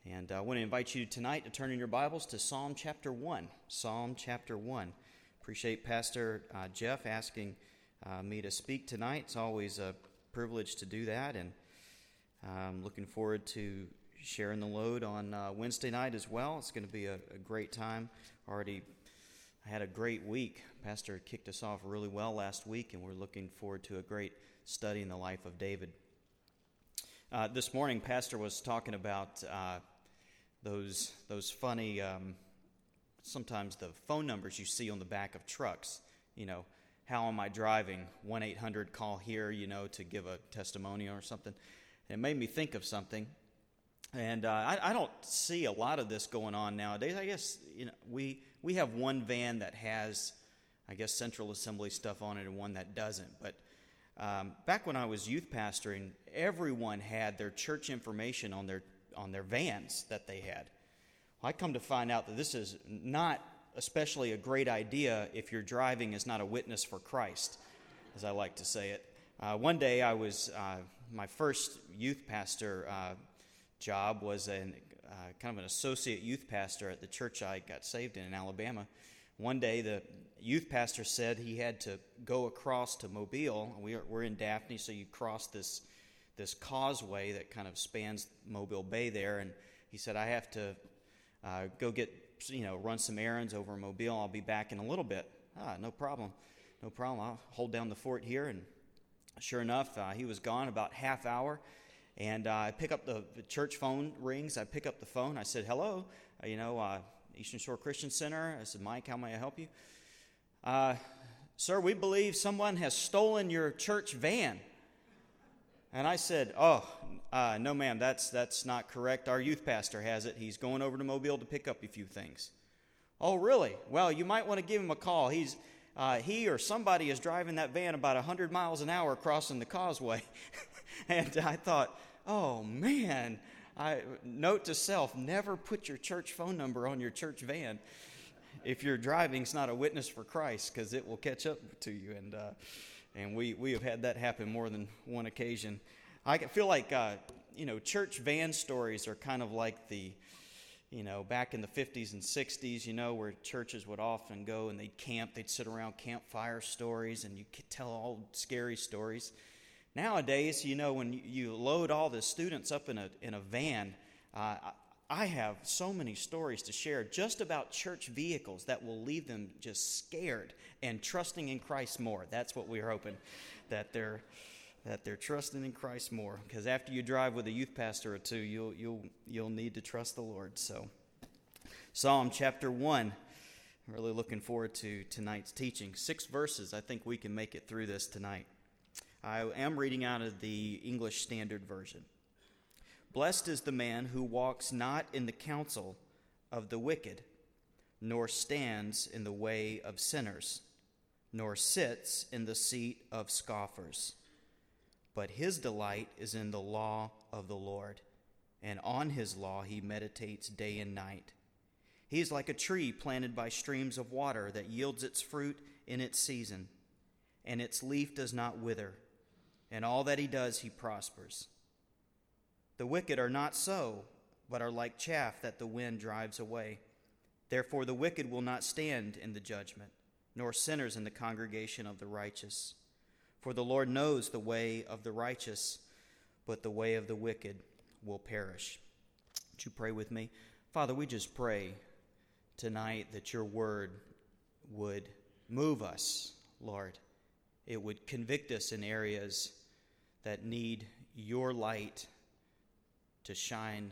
And I want to invite you tonight to turn in your Bibles to Psalm chapter 1. Psalm chapter 1. Appreciate Pastor Jeff asking me to speak tonight. It's always a privilege to do that, and I'm looking forward to sharing the load on Wednesday night as well. It's going to be a great time. I had a great week. Pastor kicked us off really well last week, and we're looking forward to a great study in the life of David. This morning, Pastor was talking about those funny, sometimes the phone numbers you see on the back of trucks. You know, how am I driving? 1-800 call here, to give a testimonial or something. And it made me think of something. And I don't see a lot of this going on nowadays. I guess, we have one van that has, Central Assembly stuff on it and one that doesn't. But back when I was youth pastoring, everyone had their church information on their vans that they had. Well, I come to find out that this is not especially a great idea if your driving is not a witness for Christ, as I like to say it. One day I was, my first youth pastor job was kind of an associate youth pastor at the church I got saved in Alabama. One day the youth pastor said he had to go across to Mobile. We're in Daphne, so you cross this causeway that kind of spans Mobile Bay there, and he said, I have to go run some errands over in Mobile. I'll be back in a little bit. No problem. I'll hold down the fort here. And sure enough, he was gone about half hour, and I pick up the church phone rings. I pick up the phone. I said, hello, Eastern Shore Christian Center. I said, Mike, how may I help you? Sir, we believe someone has stolen your church van. And I said, no, ma'am, that's not correct. Our youth pastor has it. He's going over to Mobile to pick up a few things. Oh, really? Well, you might want to give him a call. He or somebody is driving that van about 100 miles an hour crossing the causeway. And I thought, oh, man, note to self, never put your church phone number on your church van if your driving's not a witness for Christ, because it will catch up to you. And we have had that happen more than one occasion. I feel like, church van stories are kind of like back in the 50s and 60s, where churches would often go and they'd camp. They'd sit around campfire stories, and you could tell all scary stories. Nowadays, when you load all the students up in a van, I have so many stories to share just about church vehicles that will leave them just scared and trusting in Christ more. That's what we're hoping, that they're trusting in Christ more. Because after you drive with a youth pastor or two, you'll need to trust the Lord. So, Psalm chapter 1. I'm really looking forward to tonight's teaching. 6 verses. I think we can make it through this tonight. I am reading out of the English Standard Version. Blessed is the man who walks not in the counsel of the wicked, nor stands in the way of sinners, nor sits in the seat of scoffers. But his delight is in the law of the Lord, and on his law he meditates day and night. He is like a tree planted by streams of water that yields its fruit in its season, and its leaf does not wither. And all that he does, he prospers. The wicked are not so, but are like chaff that the wind drives away. Therefore the wicked will not stand in the judgment, nor sinners in the congregation of the righteous. For the Lord knows the way of the righteous, but the way of the wicked will perish. Would you pray with me? Father, we just pray tonight that your word would move us, Lord. It would convict us in areas that need your light to shine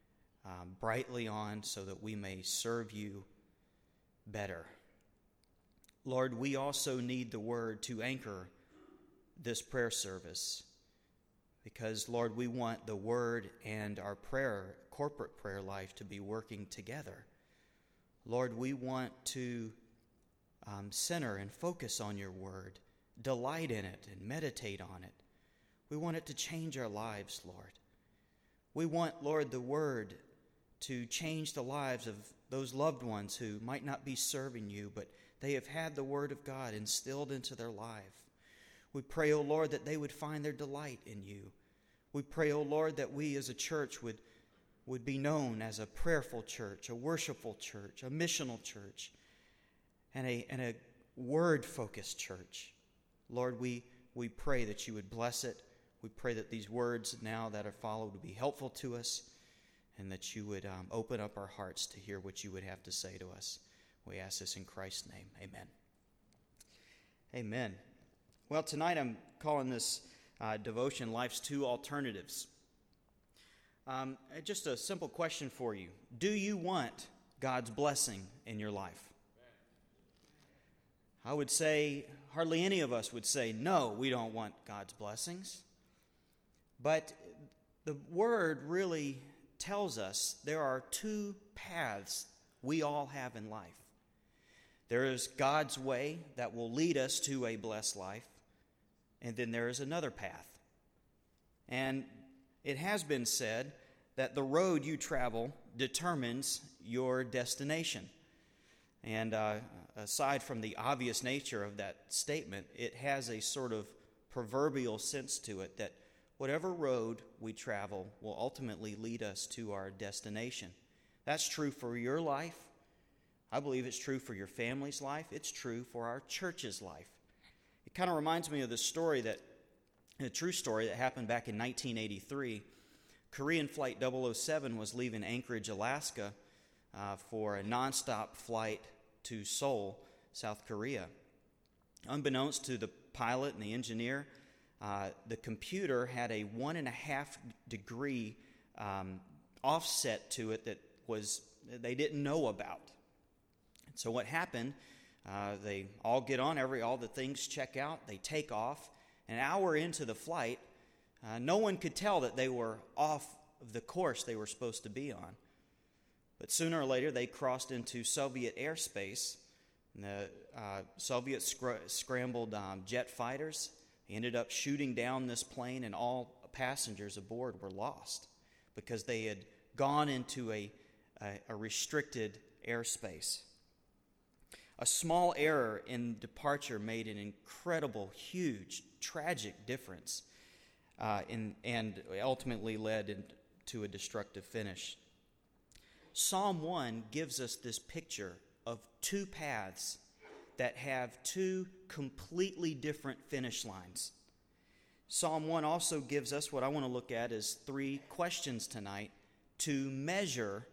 brightly on so that we may serve you better. Lord, we also need the word to anchor this prayer service because, Lord, we want the word and our corporate prayer life to be working together. Lord, we want to center and focus on your word, delight in it and meditate on it. We want it to change our lives, Lord. We want, Lord, the word to change the lives of those loved ones who might not be serving you, but they have had the word of God instilled into their life. We pray, O Lord, that they would find their delight in you. We pray, O Lord, that we as a church would would be known as a prayerful church, a worshipful church, a missional church, and a word-focused church. Lord, we pray that you would bless it. We pray that these words now that are followed would be helpful to us, and that you would open up our hearts to hear what you would have to say to us. We ask this in Christ's name. Amen. Amen. Well, tonight I'm calling this devotion Life's Two Alternatives. Just a simple question for you. Do you want God's blessing in your life? I would say hardly any of us would say, no, we don't want God's blessings. But the Word really tells us there are two paths we all have in life. There is God's way that will lead us to a blessed life, and then there is another path. And it has been said that the road you travel determines your destination. And aside from the obvious nature of that statement, it has a sort of proverbial sense to it that whatever road we travel will ultimately lead us to our destination. That's true for your life. I believe it's true for your family's life. It's true for our church's life. It kind of reminds me of a true story that happened back in 1983. Korean Flight 007 was leaving Anchorage, Alaska, for a nonstop flight to Seoul, South Korea. Unbeknownst to the pilot and the engineer, the computer had a 1.5 degree offset to it that they didn't know about. So what happened, they all get on, all the things check out, they take off. An hour into the flight, no one could tell that they were off of the course they were supposed to be on. But sooner or later, they crossed into Soviet airspace. And the Soviets scrambled jet fighters. They ended up shooting down this plane, and all passengers aboard were lost because they had gone into a restricted airspace. A small error in departure made an incredible, huge, tragic difference and ultimately led to a destructive finish. Psalm 1 gives us this picture of two paths that have two completely different finish lines. Psalm 1 also gives us what I want to look at is three questions tonight to measure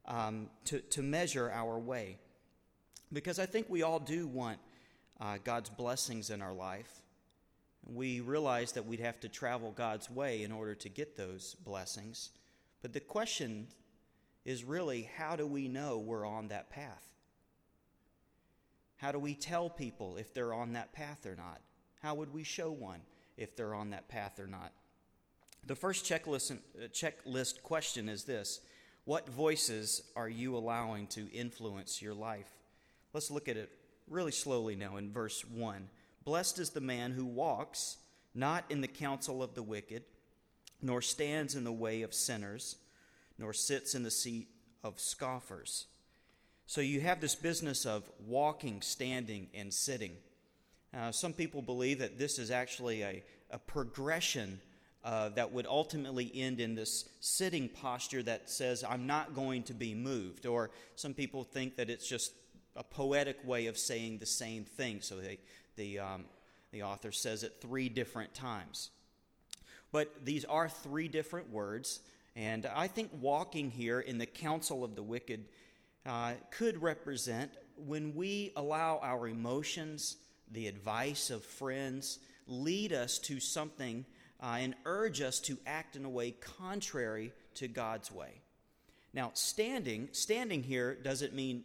our way. Because I think we all do want God's blessings in our life. We realize that we'd have to travel God's way in order to get those blessings. But the question is really, how do we know we're on that path? How do we tell people if they're on that path or not? How would we show one if they're on that path or not? The first checklist question is this: what voices are you allowing to influence your life? Let's look at it really slowly now in verse 1. Blessed is the man who walks not in the counsel of the wicked, nor stands in the way of sinners, nor sits in the seat of scoffers. So you have this business of walking, standing, and sitting. Some people believe that this is actually a progression that would ultimately end in this sitting posture that says, I'm not going to be moved. Or some people think that it's just a poetic way of saying the same thing. So the author says it 3 different times. But these are 3 different words. And I think walking here in the counsel of the wicked could represent when we allow our emotions, the advice of friends, lead us to something and urge us to act in a way contrary to God's way. Now, standing here doesn't mean,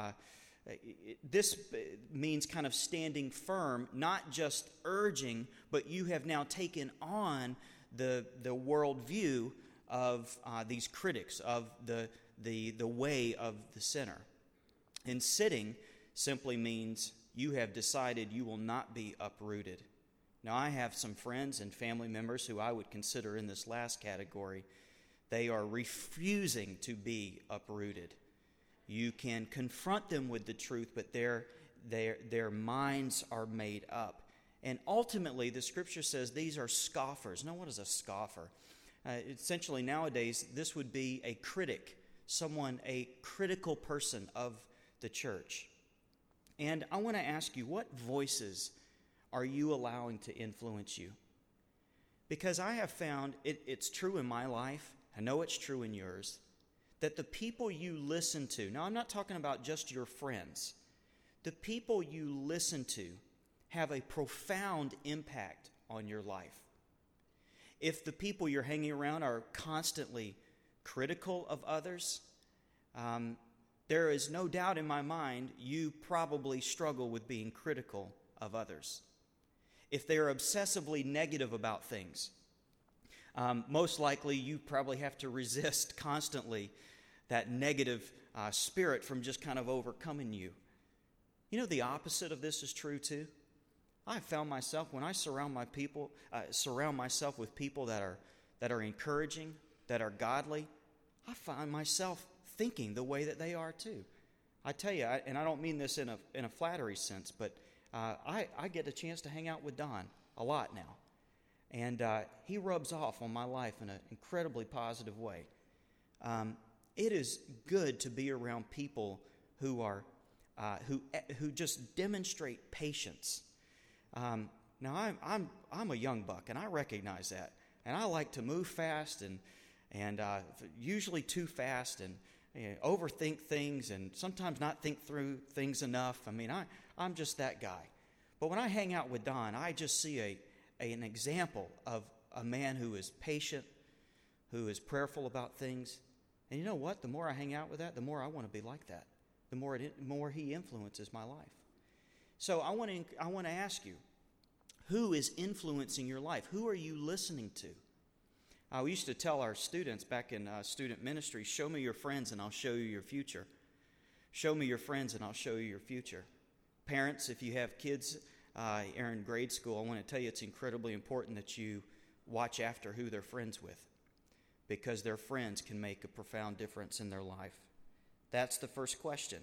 this means kind of standing firm, not just urging, but you have now taken on the worldview of these critics, of the way of the sinner. And sitting simply means you have decided you will not be uprooted. Now, I have some friends and family members who I would consider in this last category. They are refusing to be uprooted. You can confront them with the truth, but their minds are made up. And ultimately, the Scripture says these are scoffers. Now, what is a scoffer? Essentially, nowadays, this would be a critic, a critical person of the church. And I want to ask you, what voices are you allowing to influence you? Because I have found, it's true in my life, I know it's true in yours, that the people you listen to, now I'm not talking about just your friends, the people you listen to have a profound impact on your life. If the people you're hanging around are constantly critical of others, there is no doubt in my mind you probably struggle with being critical of others. If they're obsessively negative about things, most likely you probably have to resist constantly that negative spirit from just kind of overcoming you. You know, the opposite of this is true too. I found myself, when I surround myself with people that are encouraging, that are godly, I find myself thinking the way that they are too. I tell you, and I don't mean this in a flattery sense, but I get a chance to hang out with Don a lot now. And he rubs off on my life in an incredibly positive way. It is good to be around people who just demonstrate patience. Now I'm a young buck, and I recognize that, and I like to move fast and usually too fast, and overthink things, and sometimes not think through things enough. I mean, I'm just that guy. But when I hang out with Don, I just see an example of a man who is patient, who is prayerful about things. And you know what? The more I hang out with that, the more I want to be like that. The more he influences my life. So I want to ask you, who is influencing your life? Who are you listening to? We used to tell our students back in student ministry, show me your friends and I'll show you your future. Show me your friends and I'll show you your future. Parents, if you have kids are in grade school, I want to tell you it's incredibly important that you watch after who they're friends with, because their friends can make a profound difference in their life. That's the first question.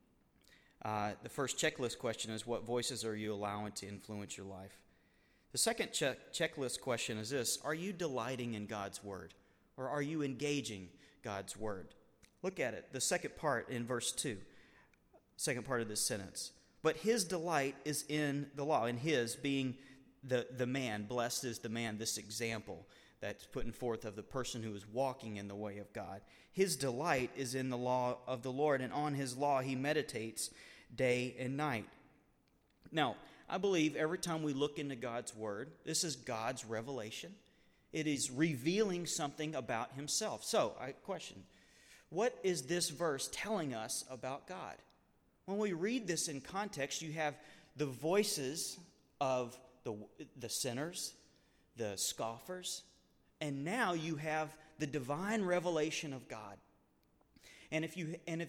The first checklist question is, what voices are you allowing to influence your life? The second checklist question is this: are you delighting in God's Word? Or are you engaging God's Word? Look at it, the second part in verse 2, second part of this sentence. But his delight is in the law, and his being the man, blessed is the man, this example that's putting forth of the person who is walking in the way of God. His delight is in the law of the Lord, and on his law he meditates day and night. Now, I believe every time we look into God's Word, this is God's revelation. It is revealing something about himself. So, I question, what is this verse telling us about God? When we read this in context, you have the voices of the sinners, the scoffers, and now you have the divine revelation of God. And if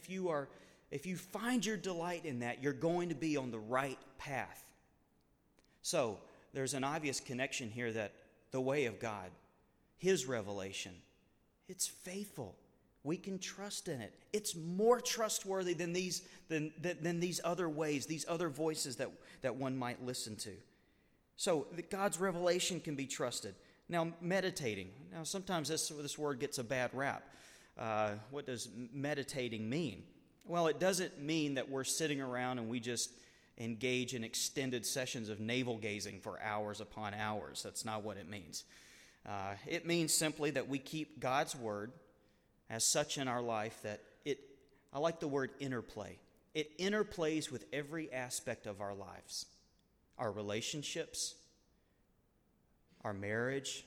you find your delight in that, you're going to be on the right path. So, there's an obvious connection here that the way of God, his revelation, it's faithful. We can trust in it. It's more trustworthy than these other ways, these other voices that one might listen to. So God's revelation can be trusted. Now, meditating. Now, sometimes this word gets a bad rap. What does meditating mean? Well, it doesn't mean that we're sitting around and we just engage in extended sessions of navel gazing for hours upon hours. That's not what it means. It means simply that we keep God's Word as such in our life that I like the word interplay. It interplays with every aspect of our lives. Our relationships, our marriage,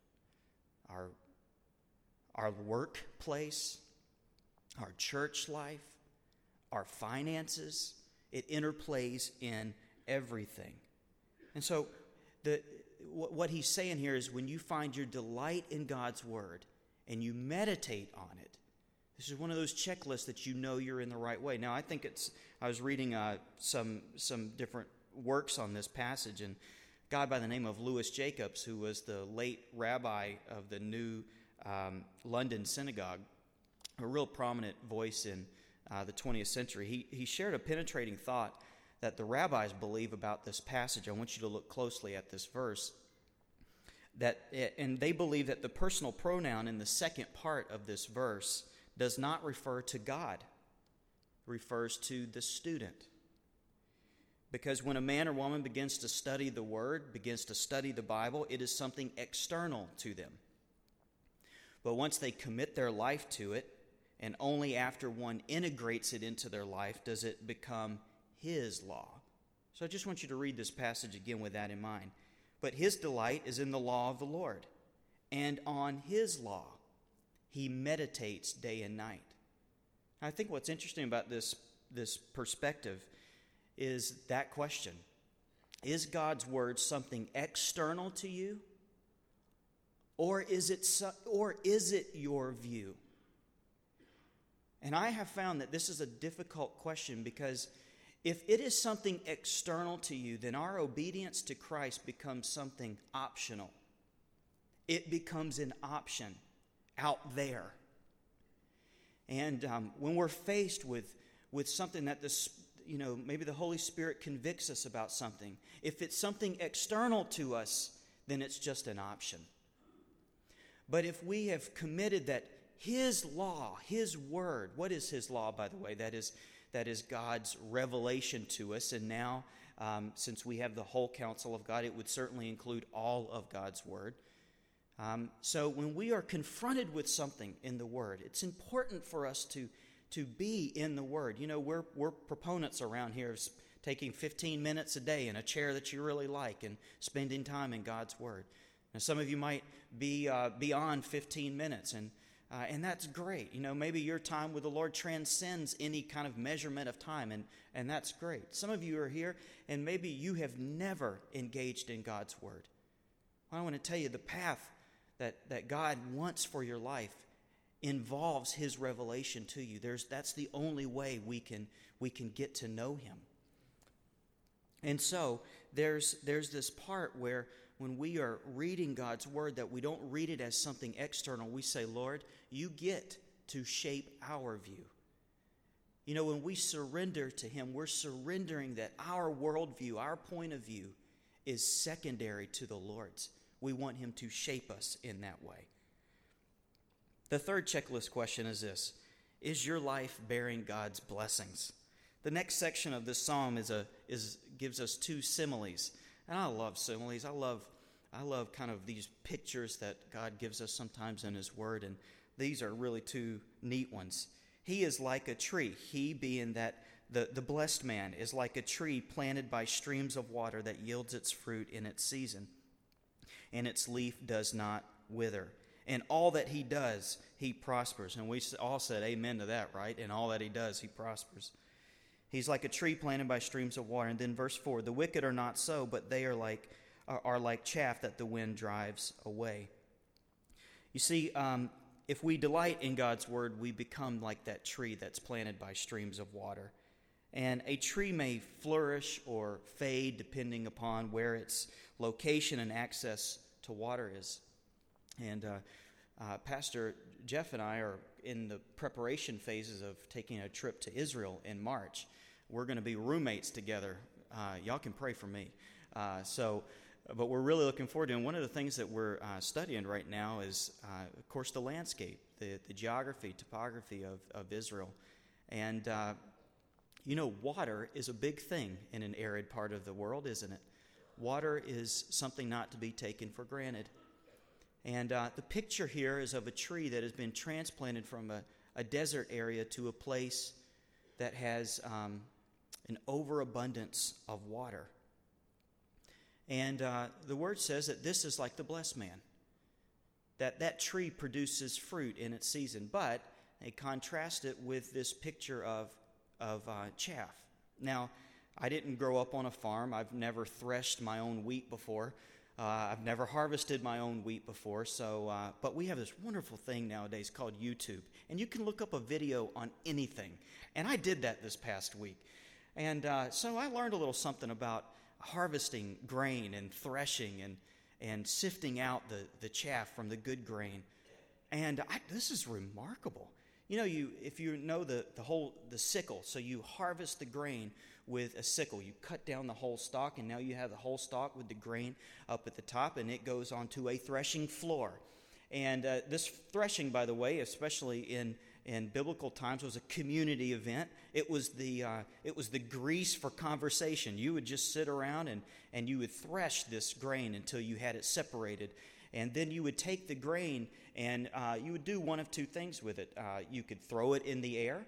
our workplace, our church life, our finances. It interplays in everything. And so what he's saying here is, when you find your delight in God's Word and you meditate on it, this is one of those checklists that you know you're in the right way. Now, I was reading some different works on this passage, and a guy by the name of Louis Jacobs, who was the late rabbi of the new London synagogue, a real prominent voice in the 20th century, he shared a penetrating thought that the rabbis believe about this passage. I want you to look closely at this verse. And they believe that the personal pronoun in the second part of this verse does not refer to God. It refers to the student. Because when a man or woman begins to study the Word, begins to study the Bible, it is something external to them. But once they commit their life to it, and only after one integrates it into their life does it become his law. So I just want you to read this passage again with that in mind. But his delight is in the law of the Lord, and on his law he meditates day and night. I think what's interesting about this perspective is that question. Is God's word something external to you? Or is it your view? And I have found that this is a difficult question, because if it is something external to you, then our obedience to Christ becomes something optional. It becomes an option out there. And when we're faced with something that maybe the Holy Spirit convicts us about something, if it's something external to us, then it's just an option. But if we have committed that his law, his word, what is his law, by the way? That is God's revelation to us. And now, since we have the whole counsel of God, it would certainly include all of God's word. So when we are confronted with something in the word, it's important for us to be in the word. You know, we're proponents around here of taking 15 minutes a day in a chair that you really like and spending time in God's word. Now, some of you might be beyond 15 minutes, and that's great. You know, maybe your time with the Lord transcends any kind of measurement of time, and that's great. Some of you are here, and maybe you have never engaged in God's word. I want to tell you, the path that God wants for your life involves his revelation to you. That's the only way we can get to know him. And so there's this part where when we are reading God's word, that we don't read it as something external. We say, Lord, you get to shape our view. You know, when we surrender to him, we're surrendering that our worldview, our point of view, is secondary to the Lord's. We want him to shape us in that way. The third checklist question is this: is your life bearing God's blessings? The next section of this psalm gives us two similes. And I love similes. I love kind of these pictures that God gives us sometimes in his word, and these are really two neat ones. He is like a tree. He, being that the blessed man, is like a tree planted by streams of water that yields its fruit in its season, and its leaf does not wither. And all that he does, he prospers. And we all said amen to that, right? And all that he does, he prospers. He's like a tree planted by streams of water. And then verse 4, the wicked are not so, but they are like chaff that the wind drives away. You see, if we delight in God's word, we become like that tree that's planted by streams of water. And a tree may flourish or fade depending upon where its location and access to water is. And Pastor Jeff and I are in the preparation phases of taking a trip to Israel in March. We're going to be roommates together. Y'all can pray for me. But we're really looking forward to it. And one of the things that we're studying right now is, of course, the landscape, the geography, topography of Israel. And, water is a big thing in an arid part of the world, isn't it? Water is something not to be taken for granted. And the picture here is of a tree that has been transplanted from a desert area to a place that has an overabundance of water. And the word says that this is like the blessed man, that tree produces fruit in its season. But they contrast it with this picture of chaff. Now, I didn't grow up on a farm. I've never threshed my own wheat before. I've never harvested my own wheat before, but we have this wonderful thing nowadays called YouTube, and you can look up a video on anything, and I did that this past week, and so I learned a little something about harvesting grain and threshing and sifting out the chaff from the good grain, and this is remarkable. if you know the sickle, so you harvest the grain with a sickle. You cut down the whole stalk, and now you have the whole stalk with the grain up at the top, and it goes onto a threshing floor. And this threshing, by the way, especially in biblical times, was a community event. It was the grease for conversation. You would just sit around and you would thresh this grain until you had it separated. And then you would take the grain and you would do one of two things with it. You could throw it in the air,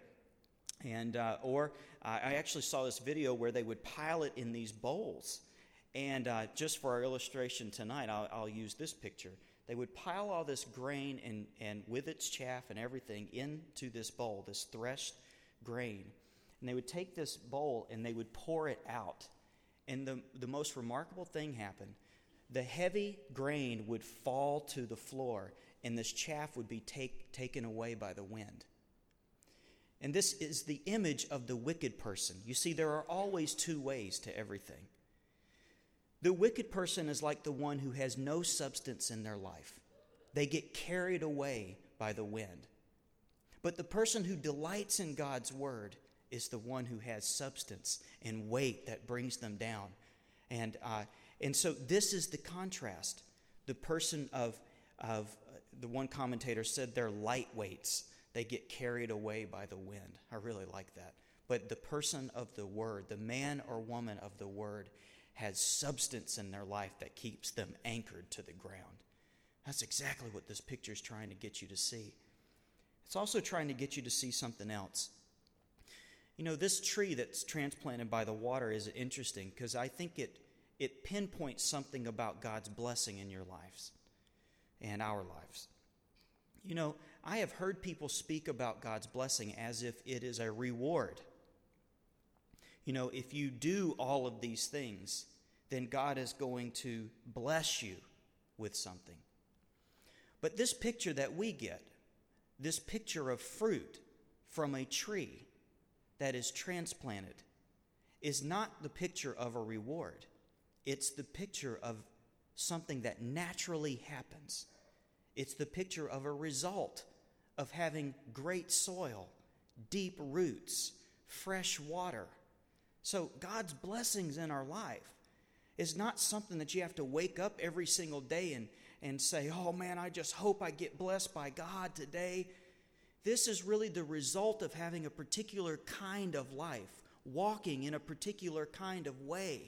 or I actually saw this video where they would pile it in these bowls. And just for our illustration tonight, I'll use this picture. They would pile all this grain and with its chaff and everything into this bowl, this threshed grain. And they would take this bowl and they would pour it out. And the most remarkable thing happened. The heavy grain would fall to the floor, and this chaff would be taken away by the wind. And this is the image of the wicked person. You see, there are always two ways to everything. The wicked person is like the one who has no substance in their life. They get carried away by the wind. But the person who delights in God's word is the one who has substance and weight that brings them down. And so this is the contrast. The person of the one commentator said they're lightweights. They get carried away by the wind. I really like that. But the person of the word, the man or woman of the word, has substance in their life that keeps them anchored to the ground. That's exactly what this picture is trying to get you to see. It's also trying to get you to see something else. This tree that's transplanted by the water is interesting because I think it pinpoints something about God's blessing in your lives and our lives. I have heard people speak about God's blessing as if it is a reward. If you do all of these things, then God is going to bless you with something. But this picture that we get, this picture of fruit from a tree that is transplanted, is not the picture of a reward. It's the picture of something that naturally happens. It's the picture of a result of having great soil, deep roots, fresh water. So God's blessings in our life is not something that you have to wake up every single day and say, oh man, I just hope I get blessed by God today. This is really the result of having a particular kind of life, walking in a particular kind of way.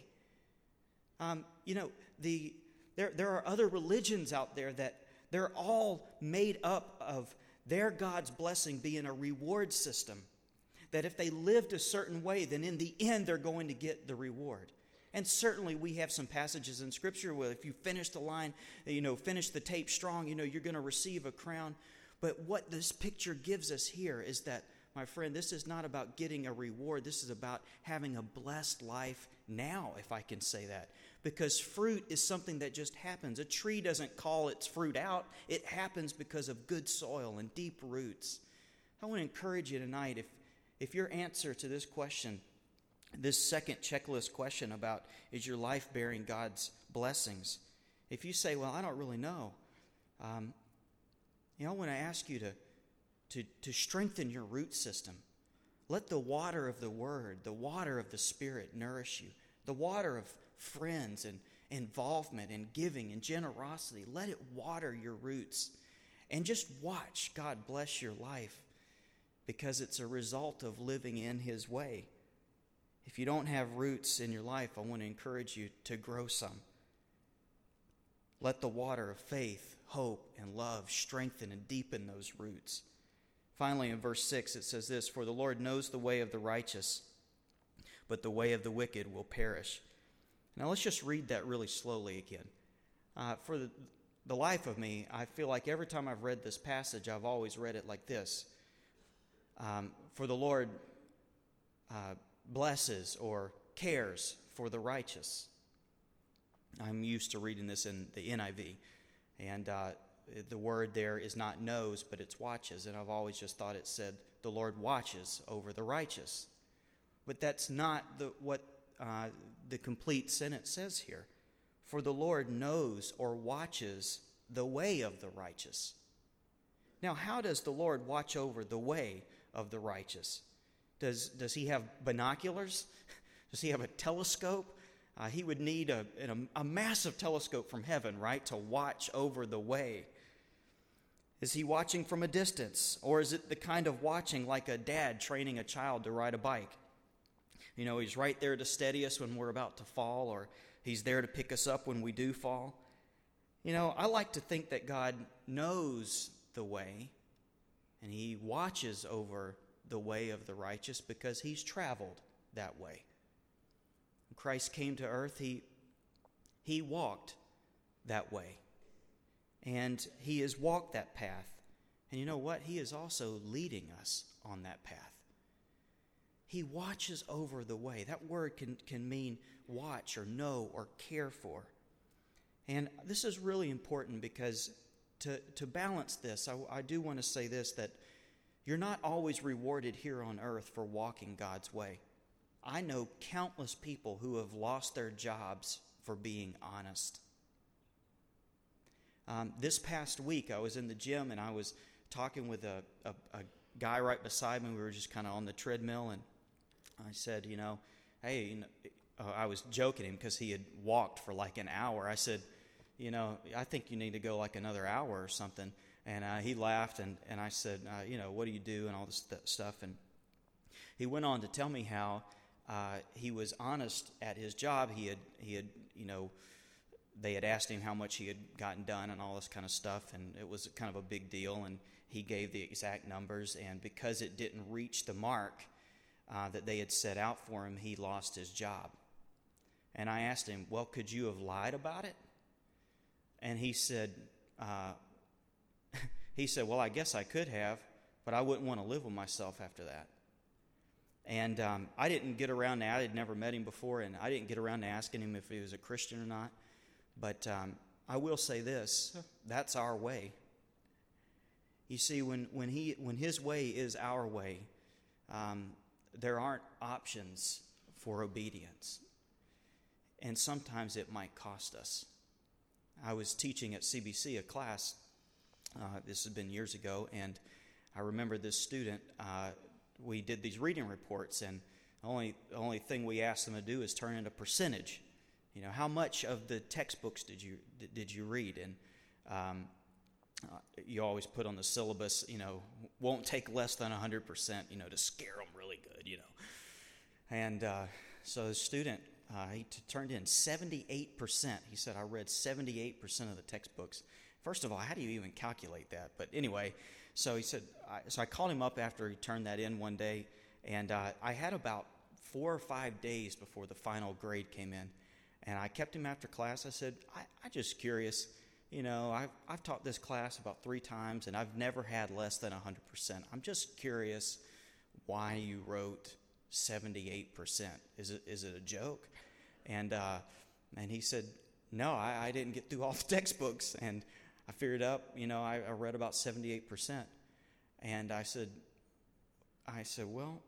There are other religions out there that they're all made up of their God's blessing being a reward system. That if they lived a certain way, then in the end they're going to get the reward. And certainly we have some passages in Scripture where if you finish the line, finish the tape strong, you're going to receive a crown. But what this picture gives us here is that, my friend, this is not about getting a reward. This is about having a blessed life now, if I can say that. Because fruit is something that just happens. A tree doesn't call its fruit out. It happens because of good soil and deep roots. I want to encourage you tonight, if your answer to this question, this second checklist question about is your life bearing God's blessings, if you say, well, I don't really know, I want to ask you to strengthen your root system. Let the water of the Word, the water of the Spirit nourish you. The water of friends and involvement and giving and generosity. Let it water your roots. And just watch God bless your life because it's a result of living in His way. If you don't have roots in your life, I want to encourage you to grow some. Let the water of faith, hope, and love strengthen and deepen those roots. Finally, in verse 6, it says this, "For the Lord knows the way of the righteous, but the way of the wicked will perish." Now let's just read that really slowly again. For the life of me, I feel like every time I've read this passage, I've always read it like this. For the Lord blesses or cares for the righteous. I'm used to reading this in the NIV. And the word there is not knows, but it's watches. And I've always just thought it said, the Lord watches over the righteous. But that's not what the complete sentence says here. For the Lord knows or watches the way of the righteous. Now, how does the Lord watch over the way of the righteous? Does he have binoculars? Does he have a telescope? He would need a massive telescope from heaven, right, to watch over the way. Is he watching from a distance? Or is it the kind of watching like a dad training a child to ride a bike? You know, he's right there to steady us when we're about to fall, or he's there to pick us up when we do fall. You know, I like to think that God knows the way, and he watches over the way of the righteous because he's traveled that way. When Christ came to earth, he walked that way. And he has walked that path. And you know what? He is also leading us on that path. He watches over the way. That word can mean watch or know or care for. And this is really important because to balance this, I do want to say this, that you're not always rewarded here on earth for walking God's way. I know countless people who have lost their jobs for being honest. This past week, I was in the gym and I was talking with a guy right beside me. We were just kind of on the treadmill, and I said, hey, I was joking him because he had walked for like an hour. I said, I think you need to go like another hour or something. And he laughed, and I said, what do you do and all this stuff. And he went on to tell me how he was honest at his job. He had they had asked him how much he had gotten done and all this kind of stuff, and it was kind of a big deal, and he gave the exact numbers, and because it didn't reach the mark that they had set out for him, he lost his job. And I asked him, well, could you have lied about it? And he said, well, I guess I could have, but I wouldn't want to live with myself after that. And I didn't get around to, I had never met him before, and I didn't get around to asking him if he was a Christian or not. But I will say this, that's our way. You see, when his way is our way, there aren't options for obedience. And sometimes it might cost us. I was teaching at CBC a class, this has been years ago, and I remember this student, we did these reading reports, and the only thing we asked them to do is turn in a percentage. How much of the textbooks did you read? And you always put on the syllabus, won't take less than 100%, to scare them really good, And so the student, he turned in 78%. He said, I read 78% of the textbooks. First of all, how do you even calculate that? But anyway, so he said, so I called him up after he turned that in one day, and I had about 4 or 5 days before the final grade came in. And I kept him after class. I said, I'm just curious. I've taught this class about 3 times, and I've never had less than 100%. I'm just curious why you wrote 78%. Is it a joke? And he said, no, I didn't get through all the textbooks. And I figured up, I read about 78%. And I said, well,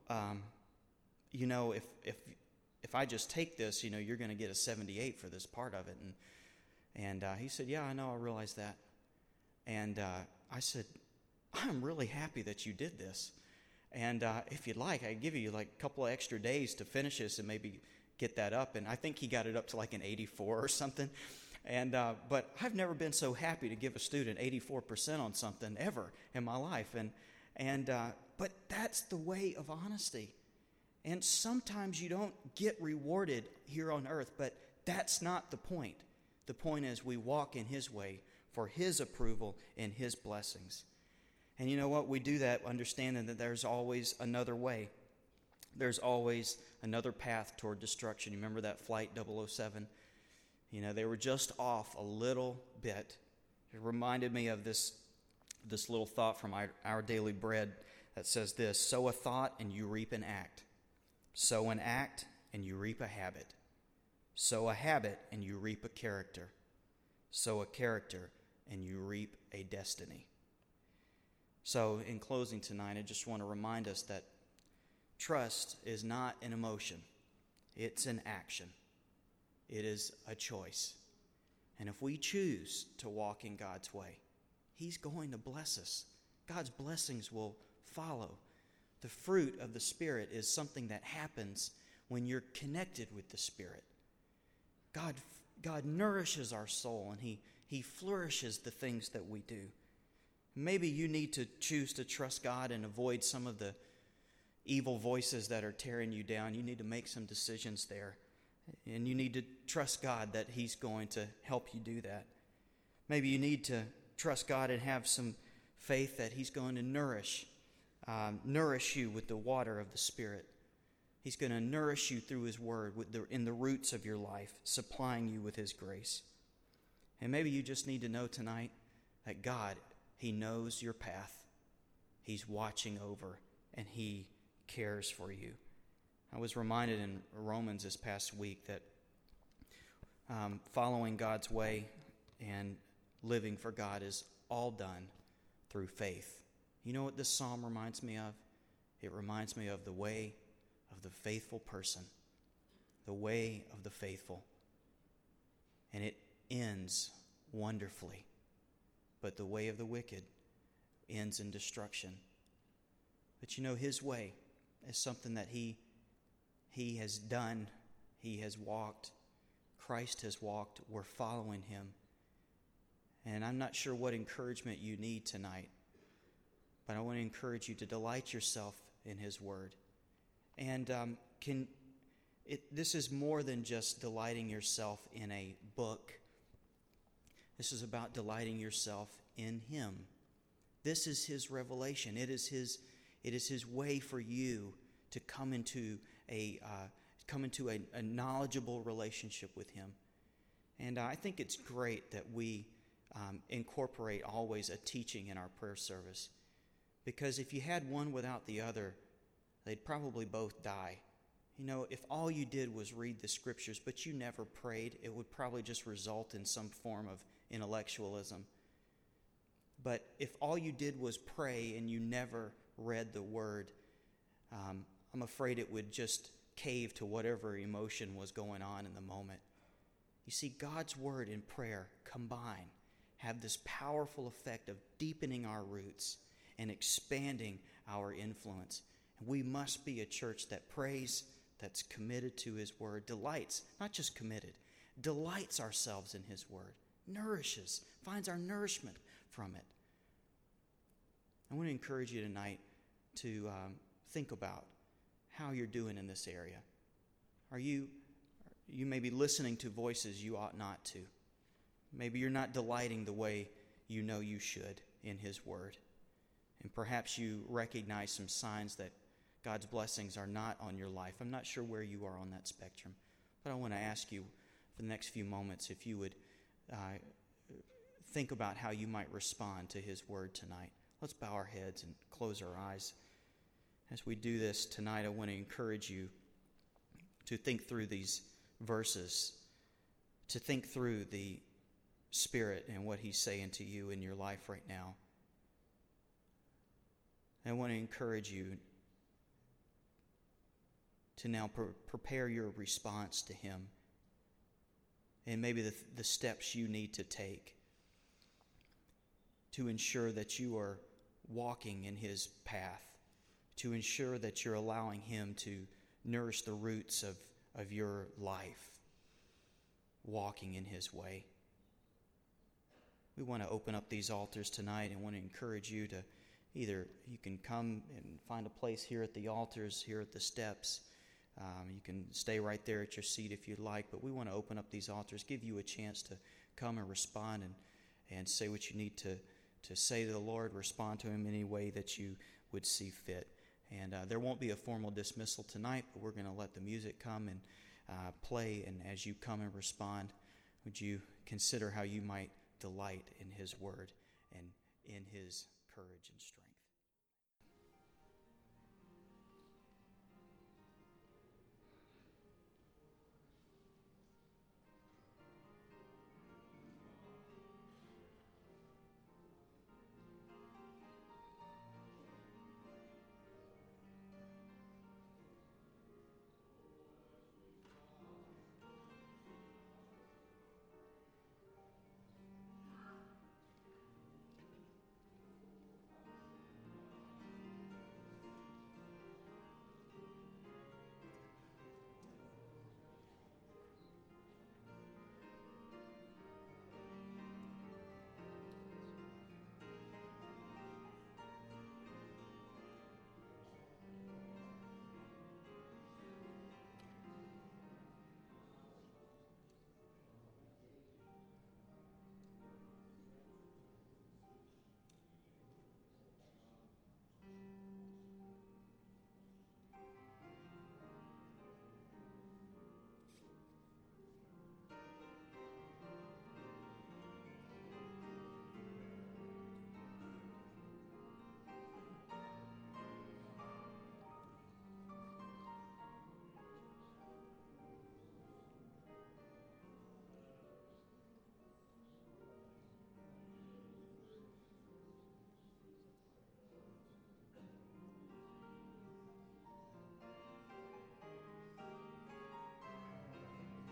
if I just take this, you're going to get a 78 for this part of it. And he said, yeah, I know, I realize that. And I said, I'm really happy that you did this. And if you'd like, I give you like a couple of extra days to finish this and maybe get that up. And I think he got it up to like an 84 or something. And but I've never been so happy to give a student 84% on something ever in my life. But that's the way of honesty. And sometimes you don't get rewarded here on earth, but that's not the point. The point is we walk in his way for his approval and his blessings. And you know what? We do that understanding that there's always another way. There's always another path toward destruction. You remember that flight 007? They were just off a little bit. It reminded me of this little thought from Our Daily Bread that says this: sow a thought and you reap an act. Sow an act and you reap a habit. Sow a habit and you reap a character. Sow a character and you reap a destiny. So in closing tonight, I just want to remind us that trust is not an emotion. It's an action. It is a choice. And if we choose to walk in God's way, he's going to bless us. God's blessings will follow. The fruit of the Spirit is something that happens when you're connected with the Spirit. God nourishes our soul, and He flourishes the things that we do. Maybe you need to choose to trust God and avoid some of the evil voices that are tearing you down. You need to make some decisions there. And you need to trust God that He's going to help you do that. Maybe you need to trust God and have some faith that He's going to nourish you with the water of the Spirit. He's going to nourish you through His Word in the roots of your life, supplying you with His grace. And maybe you just need to know tonight that God, He knows your path. He's watching over, and He cares for you. I was reminded in Romans this past week that following God's way and living for God is all done through faith. You know what this psalm reminds me of? It reminds me of the way of the faithful person, the way of the faithful. And it ends wonderfully. But the way of the wicked ends in destruction. But you know, His way is something that He has done. He has walked. Christ has walked. We're following Him. And I'm not sure what encouragement you need tonight, but I want to encourage you to delight yourself in His Word. And this is more than just delighting yourself in a book. This is about delighting yourself in Him. This is His revelation. It is His way for you to come into a knowledgeable relationship with Him. And I think it's great that we incorporate always a teaching in our prayer service, because if you had one without the other, they'd probably both die. You know, if all you did was read the Scriptures but you never prayed, it would probably just result in some form of intellectualism. But if all you did was pray and you never read the Word, I'm afraid it would just cave to whatever emotion was going on in the moment. You see, God's Word and prayer combined have this powerful effect of deepening our roots and expanding our influence. And we must be a church that prays, that's committed to His Word, delights, not just committed, delights ourselves in His Word, nourishes, finds our nourishment from it. I want to encourage you tonight to think about how you're doing in this area. You may be listening to voices you ought not to. Maybe you're not delighting the way you know you should in His Word. And perhaps you recognize some signs that God's blessings are not on your life. I'm not sure where you are on that spectrum, but I want to ask you for the next few moments if you would think about how you might respond to His Word tonight. Let's bow our heads and close our eyes. As we do this tonight, I want to encourage you to think through these verses, to think through the Spirit and what He's saying to you in your life right now. I want to encourage you to now prepare your response to Him, and maybe the steps you need to take to ensure that you are walking in His path, to ensure that you're allowing Him to nourish the roots of your life, walking in His way. We want to open up these altars tonight and want to encourage you to either you can come and find a place here at the altars, here at the steps. You can stay right there at your seat if you'd like, but we want to open up these altars, give you a chance to come and respond and say what you need to say to the Lord, respond to Him any way that you would see fit. And there won't be a formal dismissal tonight, but we're going to let the music come and play. And as you come and respond, would you consider how you might delight in His Word and in His courage and strength?